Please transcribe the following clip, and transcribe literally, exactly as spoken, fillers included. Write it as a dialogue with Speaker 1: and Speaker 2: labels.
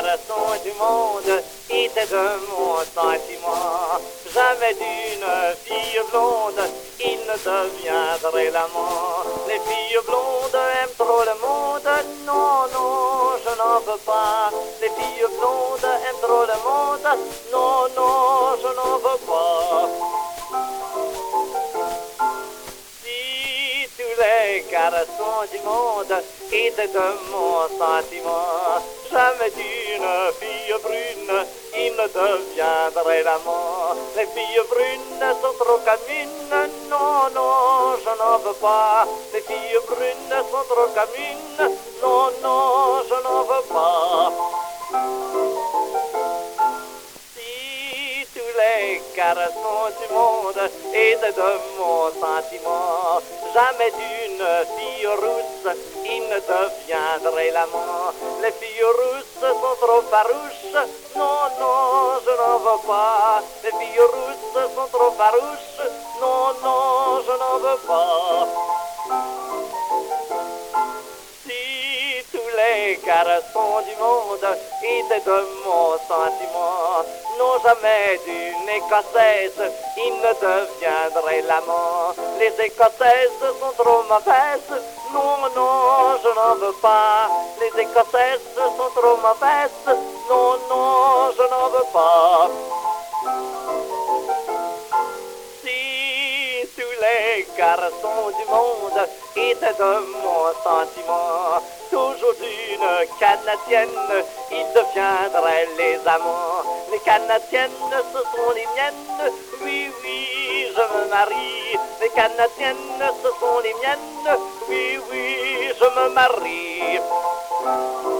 Speaker 1: garçons du monde était de mon sentiment. Jamais d'une fille blonde, il ne deviendrait l'amant. Les filles blondes aiment trop le monde, non, non, je n'en veux pas. Les filles blondes aiment trop le monde, non, non, je n'en veux pas. Si tous les garçons du monde étaient de mon sentiment, jamais d'une fille brune, il ne deviendrait l'amant. Les filles brunes sont trop communes, non, non, je n'en veux pas. Les filles brunes sont trop communes, non, non, je n'en veux pas. Si tous les garçons du monde étaient de mon sentiment, jamais d'une fille rousse, il ne deviendrait l'amant. Les filles rousses sont trop farouches, non, non, je n'en veux pas. Les filles rousses sont trop farouches, non, non, je n'en veux pas. Si tous les garçons du monde étaient de mon sentiment, non jamais d'une Écossaise, il ne deviendrait l'amant. Les Écossaises sont trop mauvaises, non, non, je n'en veux pas. Les Écossaises sont trop mauvaises, non, non, je n'en veux pas. Si tous les garçons du monde étaient de mon sentiment, toujours une Canadienne, ils deviendraient les amants. Les Canadiennes, ce sont les miennes, oui, oui, je me marie. Les Canadiennes, ce sont les miennes, oui, oui, je me marie.